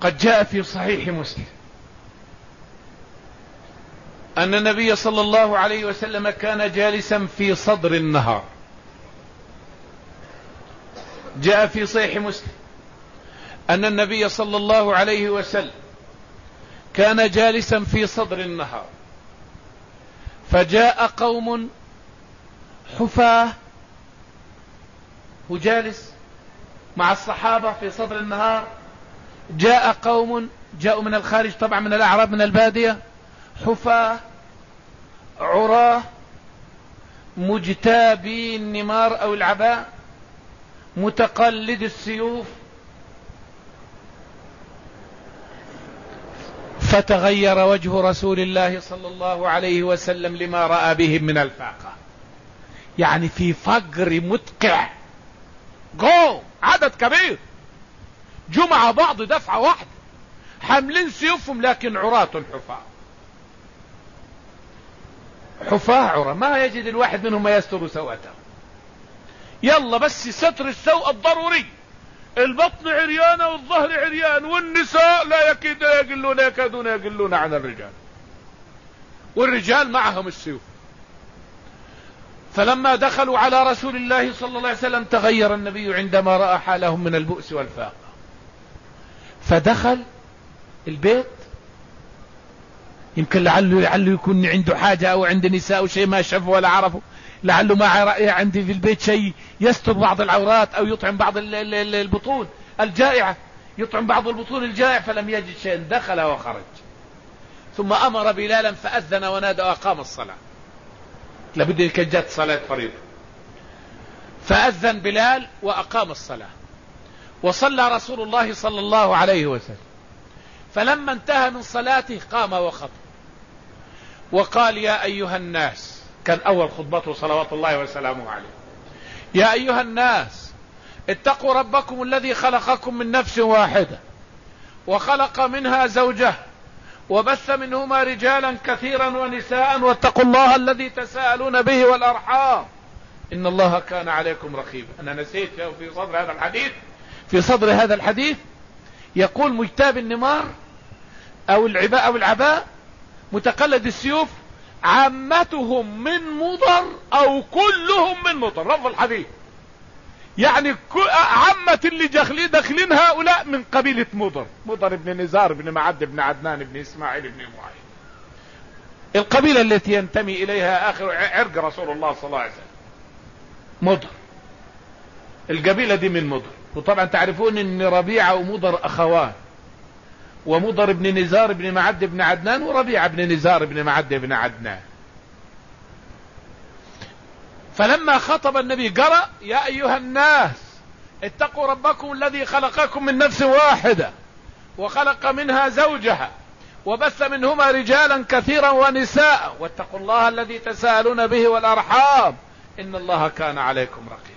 قد جاء في صحيح مسلم أن النبي صلى الله عليه وسلم كان جالسا في صدر النهار. جاء في صحيح مسلم أن النبي صلى الله عليه وسلم كان جالسا في صدر النهار، فجاء قوم حفاة، وجالس مع الصحابة في صدر النهار. جاء قوم جاءوا من الخارج، طبعا من الأعراب من البادية، حفاة عراه مجتابي النمار أو العباء متقلد السيوف. فتغير وجه رسول الله صلى الله عليه وسلم لما رأى بهم من الفاقة، يعني في فقر مدقع، عدد كبير جمع بعض دفعة واحدة حاملين سيوفهم لكن عراة حفاة عرى، ما يجد الواحد منهم ما يستر سوءته. يلا بس ستر السوء الضروري، البطن عريانة والظهر عريان، والنساء لا يكادون يقلون عن الرجال، والرجال معهم السيوف. فلما دخلوا على رسول الله صلى الله عليه وسلم تغير النبي عندما رأى حالهم من البؤس والفاقة، فدخل البيت، يمكن لعله يكون عنده حاجة أو عند نساء أو شيء ما شافوا ولا عرفوا، لعله ما عندي في البيت شيء يستر بعض العورات أو يطعم بعض البطون الجائعة، يطعم بعض البطون الجائع، فلم يجد شيء، دخل وخرج. ثم أمر بلالا فأذن ونادى وأقام الصلاة، لابد أن جت صلاة فريضة، فأذن بلال وأقام الصلاة، وصلى رسول الله صلى الله عليه وسلم. فلما انتهى من صلاته قام وخطب وقال: يا أيها الناس، كان أول خطبته صلوات الله وسلامه عليه: يا أيها الناس اتقوا ربكم الذي خلقكم من نفس واحدة وخلق منها زوجها وبث منهما رجالا كثيرا ونساء واتقوا الله الذي تساءلون به والأرحام إن الله كان عليكم رقيبا. أنا نسيت في صدر هذا الحديث يقول: مجتاب النمار أو العباء متقلد السيوف، عامتهم من مضر أو كلهم من مضر. رفض الحديث يعني عامة اللي داخلين هؤلاء من قبيلة مضر بن نزار بن معد بن عدنان بن إسماعيل بن معين، القبيلة التي ينتمي إليها آخر عرق رسول الله صلى الله عليه وسلم. مضر، القبيلة دي من مضر. وطبعا تعرفون ان ربيعة ومضر أخوان، ومضر بن نزار بن معد بن عدنان وربيعة بن نزار بن معد بن عدنان. فلما خطب النبي قرأ: يا أيها الناس اتقوا ربكم الذي خلقكم من نفس واحدة وخلق منها زوجها وبث منهما رجالا كثيرا ونساء واتقوا الله الذي تساءلون به والأرحام إن الله كان عليكم رقيبا.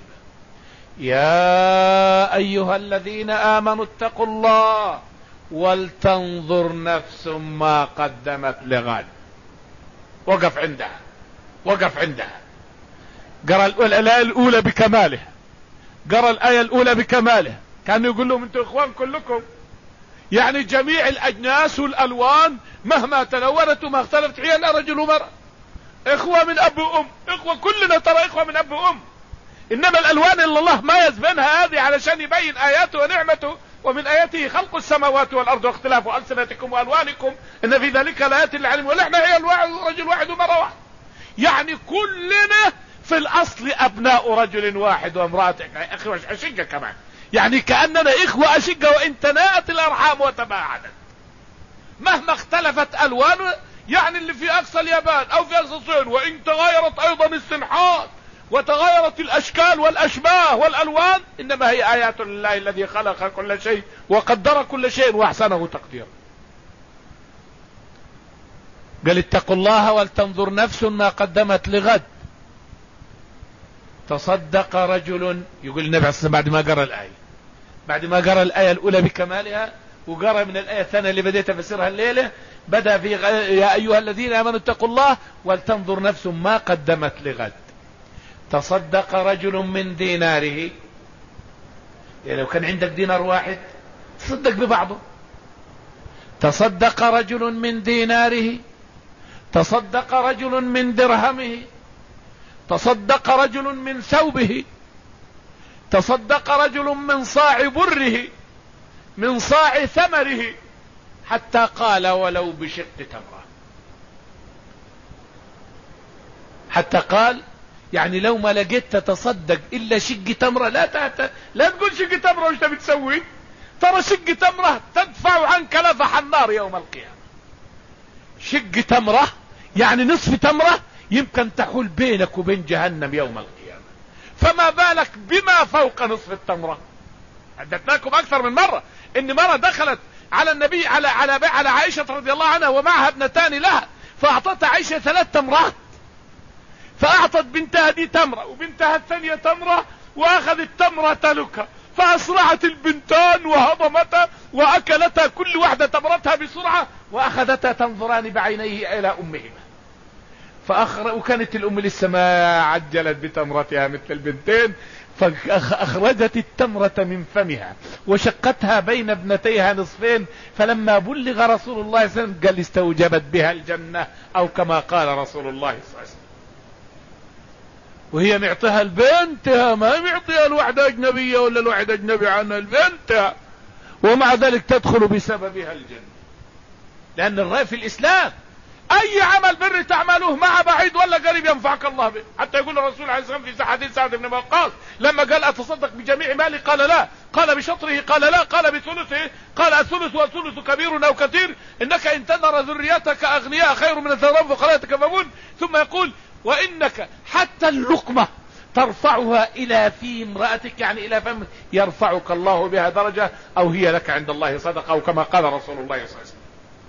يا أيها الذين آمنوا اتقوا الله ولتنظر نفس ما قدمت لغد. وقف عندها قرأ الآية الأولى بكمالها، قرأ الآية الأولى بكمالها، كان يقول لهم: انتوا إخوان كلكم، يعني جميع الأجناس والألوان مهما تلونت وما اختلفت هي رجل ومرأة، إخوة من أب وأم، إخوة كلنا ترى إخوة من أب وأم. إنما الألوان اللي الله ميز بينها هذه علشان يبين آياته ونعمته، ومن آياته خلق السماوات والأرض واختلاف ألسنتكم وألوانكم إن في ذلك لآيات للعالمين. ونحن هي رجل واحد ومرأة واحد، يعني كلنا في الأصل أبناء رجل واحد وامرأة أخوة أشقة كمان، يعني كأننا إخوة أشقة وإن تناءت الأرحام وتباعدت مهما اختلفت ألوان، يعني اللي في أقصى اليابان أو في أقصى الصين، وإن تغيرت أيضا السنحات وتغيرت الأشكال والأشباه والألوان، إنما هي آيات الله الذي خلق كل شيء وقدر كل شيء وأحسنه تقديرا. قال: اتقوا الله ولتنظر نفس ما قدمت لغد. تصدق رجل، يقول النبي عليه الصلاة والسلام بعد ما قرأ الآية الأولى بكمالها وقرأ من الآية الثانية اللي بديت أفسرها الليلة، بدأ في يا أيها الذين آمنوا اتقوا الله ولتنظر نفس ما قدمت لغد. تصدق رجل من ديناره، يعني لو كان عندك دينار واحد تصدق ببعضه، تصدق رجل من ديناره، تصدق رجل من درهمه، تصدق رجل من ثوبه، تصدق رجل من صاع بره، من صاع ثمره، حتى قال وَلَوْ بشق تمرة. حتى قال يعني لو ما لقيت تتصدق إلا شق تمرة لا تقول شق تمرة وش تبي تسوي؟ ترى شق تمرة تدفع عنك لفح النار يوم القيامة. شق تمرة يعني نصف تمرة يمكن تحول بينك وبين جهنم يوم القيامة، فما بالك بما فوق نصف التمرة. حدثناكم أكثر من مرة إن مرة دخلت على النبي على عائشة رضي الله عنها ومعها ابنتان لها، فأعطت عائشة 3 تمرات، فأعطت بنتها دي تمرة وبنتها الثانية تمرة، وأخذت تمرة تلك، فأسرعت البنتان وهضمتها وأكلتها كل واحدة تمرتها بسرعة، وأخذتها تنظران بعينيه إلى أمهما. وكانت الأم لسه ما عجلت بتمرتها مثل البنتين، فأخرجت التمرة من فمها وشقتها بين ابنتيها نصفين، فلما بلغ رسول الله صلى الله عليه وسلم قال استوجبت بها الجنة، أو كما قال رسول الله صلى الله عليه وسلم. وهي معطيها لبنتها، ما معطيها الوحدة أجنبية ولا الوحدة أجنبي عنها، لبنتها، ومع ذلك تدخل بسببها الجنة. لأن الرأي في الإسلام أي عمل بر تعمله مع بعيد ولا قريب ينفعك الله به. حتى يقول الرسول عليه الصلاة والسلام في حديث سعد بن وقاص لما قال أتصدق بجميع مالي؟ قال لا. قال بشطره؟ قال لا. قال بثلثه؟ قال الثلث والثلث كبير أو كثير، إنك إن تذر ذريتك أغنياء خير من الثروة فقراء يتكففون. ثم يقول وإنك حتى اللقمة ترفعها إلى في امرأتك، يعني إلى فم، يرفعك الله بها درجة، أو هي لك عند الله صدقة، أو كما قال رسول الله صلى الله عليه وسلم.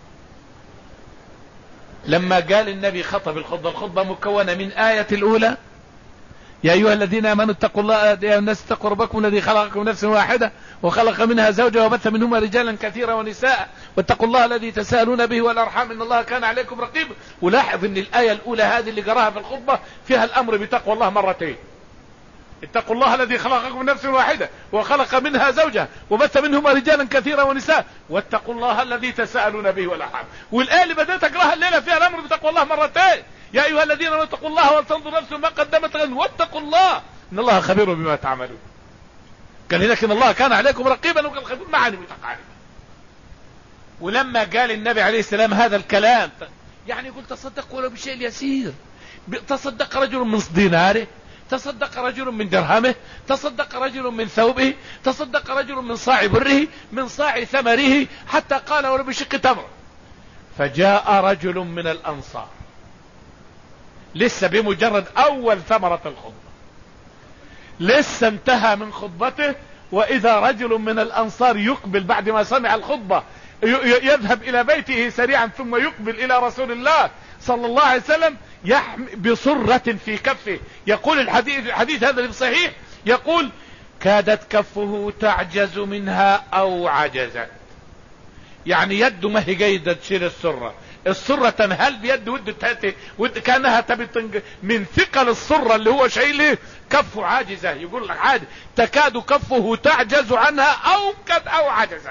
لما قال النبي خطب الخطبة مكونة من آية الأولى يا أيها الذين آمنوا اتقوا الله يا الناس اتقوا ربكم الذي خلقكم من نفس واحدة وخلق منها زوجها وبث منهما رجالا كثيرا ونساء واتقوا الله الذي تساءلون به والأرحام إن الله كان عليكم رقيبا. ولاحظ ان الآية الأولى هذه اللي قراها في الخطبة فيها الأمر بتقوى الله مرتين. اتقوا الله الذي خلقكم من نفس واحدة وخلق منها زوجها وبث منهما رجالا كثيرا ونساء واتقوا الله الذي تساءلون به والأرحام. والآية اللي بدأت أقراها الليلة فيها الأمر بتقوى الله مرتين. يا أيها الذين آمنوا اتقوا الله ولتنظر نفس ما قدمت غد واتقوا الله إن الله خبير بما تعملون. قال هناك إن الله كان عليكم رقيبا وكان خبير معاني متقاربة. ولما قال النبي عليه السلام هذا الكلام يعني يقول تصدق ولو بشيء يسير. تصدق رجل من ديناره، تصدق رجل من درهمه، تصدق رجل من ثوبه، تصدق رجل من صاع بره، من صاع ثمره، حتى قال ولو بشق تمر. فجاء رجل من الأنصار لسه بمجرد أول ثمرة الخطبة، لسه انتهى من خطبته، وإذا رجل من الأنصار يقبل بعد ما سمع الخطبة يذهب إلى بيته سريعا ثم يقبل إلى رسول الله صلى الله عليه وسلم بصرة في كفه. يقول الحديث هذا في الصحيح، يقول كادت كفه تعجز منها أو عجزت، يعني يده ما هي جيدة تشيل السرة تنهل بيد كانها تبي من ثقل السرة اللي هو شايله كفه عاجزة. يقول لك عادي تكاد كفه تعجز عنها أو عجزت.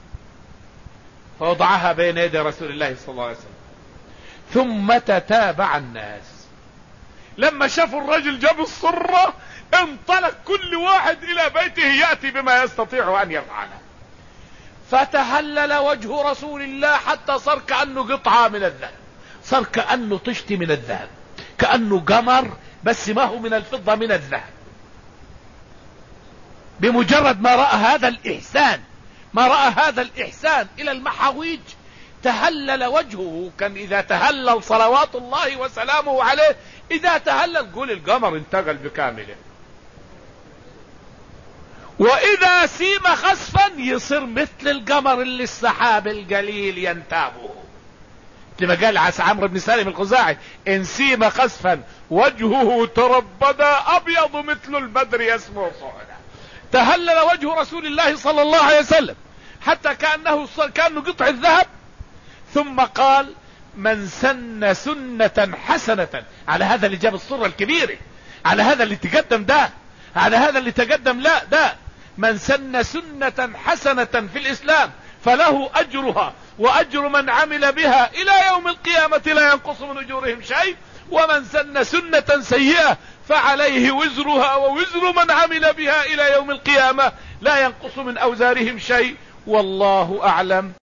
فوضعها بين يدي رسول الله صلى الله عليه وسلم. ثم تتابع الناس لما شافوا الرجل جاب السرة انطلق كل واحد إلى بيته يأتي بما يستطيع أن يفعله. فتهلل وجه رسول الله حتى صار كأنه قطعة من الذهب، صار كأنه طشت من الذهب، كأنه قمر بس ما هو من الفضة، من الذهب. بمجرد ما رأى هذا الإحسان إلى المحاويج تهلل وجهه. كان إذا تهلل صلوات الله وسلامه عليه، إذا تهلل قول القمر انتقل بكامله. وإذا سيم خسفا يصير مثل القمر اللي السحاب القليل ينتابه. لما قال عمرو بن سالم الخزاعي إن سيم خسفا وجهه تربدا أبيض مثل البدر يسمو صعدا. تهلل وجه رسول الله صلى الله عليه وسلم حتى كأنه قطع الذهب. ثم قال من سن سنة حسنة، على هذا اللي جاب الصورة الكبيرة، على هذا اللي تقدم ده، على هذا اللي تقدم لا ده، من سن سنة حسنة في الإسلام فله أجرها وأجر من عمل بها إلى يوم القيامة لا ينقص من أجورهم شيء، ومن سن سنة سيئة فعليه وزرها ووزر من عمل بها إلى يوم القيامة لا ينقص من أوزارهم شيء، والله أعلم.